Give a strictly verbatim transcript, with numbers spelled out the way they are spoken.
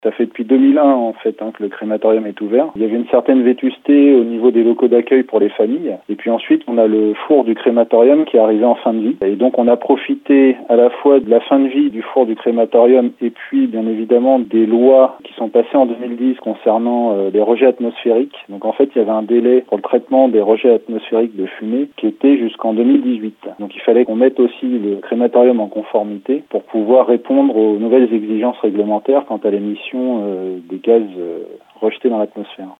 Ça fait depuis deux mille un en fait hein, que le crématorium est ouvert. Il y avait une certaine vétusté au niveau des locaux d'accueil pour les familles. Et puis ensuite, on a le four du crématorium qui est arrivé en fin de vie. Et donc on a profité à la fois de la fin de vie du four du crématorium et puis bien évidemment des lois qui sont passées en deux mille dix concernant euh, les rejets atmosphériques. Donc en fait, il y avait un délai pour le traitement des rejets atmosphériques de fumée qui était jusqu'en deux mille dix-huit. Donc il fallait qu'on mette aussi le crématorium en conformité pour pouvoir répondre aux nouvelles exigences réglementaires quant à l'émission euh, des gaz euh, rejetés dans l'atmosphère.